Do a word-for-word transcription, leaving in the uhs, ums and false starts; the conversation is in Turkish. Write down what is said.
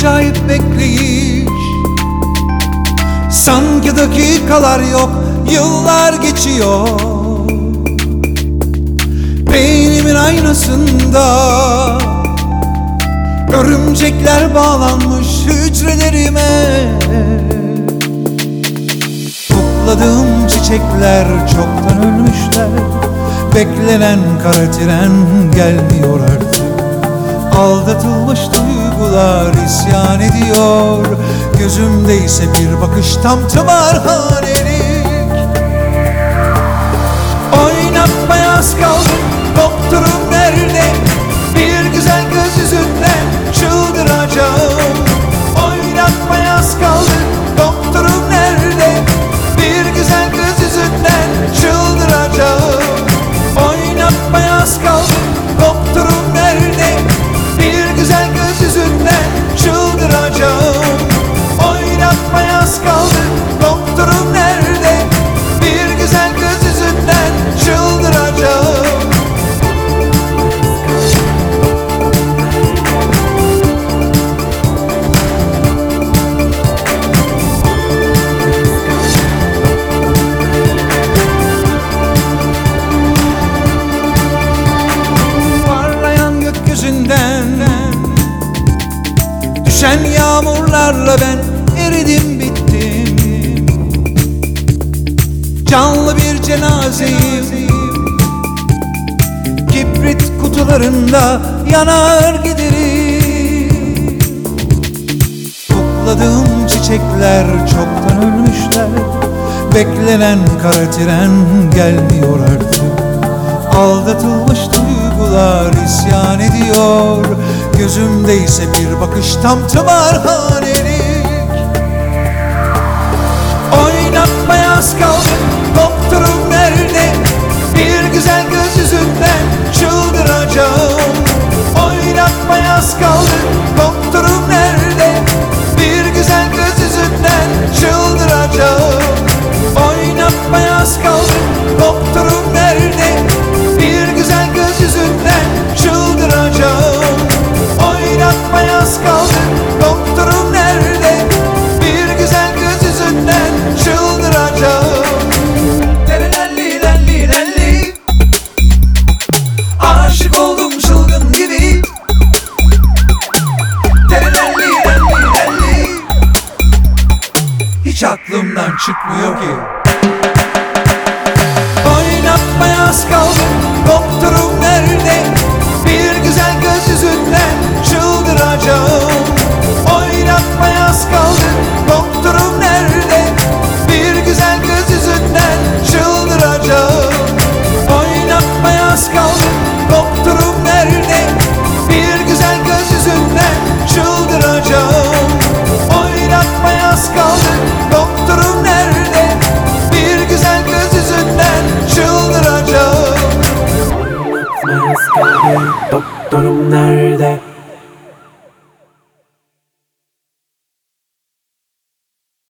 acayip bekleyiş. Sanki dakikalar yok, yıllar geçiyor. Beynimin aynasında örümcekler bağlanmış hücrelerime. Topladığım çiçekler çoktan ölmüşler. Beklenen kara tren gelmiyor artık. Aldatılmış duygular isyan ediyor. Gözümdeyse bir bakış tam tımarhanelik. Oynatmaya az kaldım, doktorum nerede? Bir güzel göz yüzünden çıldıracağım. Oynatmaya az kaldı, doktorum nerede? Bir güzel göz yüzünden çıldıracağım. Oynatmaya az kaldı, doktorum nerede? Bir güzel göz yüzünden çıldıracağım. Oynatmaya az kaldı, doktorum nerede? Bir güzel göz yüzünden çıldıracağım. Parlayan gökyüzünden düşen yağmurlarla ben eridim bittim. Canlı bir cenazeyim, kibrit kutularında yanar giderim. Topladığım çiçekler çoktan ölmüşler. Beklenen kara tren gelmiyor artık. Aldatılmış duygular isyan ediyor. Gözümdeyse bir bakış tam tımarhanelik. Oynatmaya az kaldı, doktorum nerede? Bir güzel göz yüzünden çıldıracağım. Oynatmaya az kaldı, doktorum nerede? Bir güzel göz yüzünden çıldıracağım. Oynatmaya az kaldı, doktorum nerede? Bir güzel göz yüzünden çıldıracağım. Oynatmaya az kaldı, doktorum nerede? Bir güzel göz yüzünden çıldıracağım. Terelelli lelli lelli, aşık oldum çılgın gibi. Terelelli lelli lelli, hiç aklımdan çıkmıyor ki. Oynatmaya az kaldı, doktorum nerede? Bir güzel göz yüzünden çıldıracağım. Oynatmaya az kaldı, doktorum nerede? Bir güzel göz yüzünden çıldıracağım. Oynatmaya az kaldı, doktorum nerede? Bir güzel göz yüzünden çıldıracağım. Oynatmaya az kaldı, doktorum nerede? Bir güzel göz yüzünden çıldıracağım. Oynatmaya az kaldı, doktorum nerede?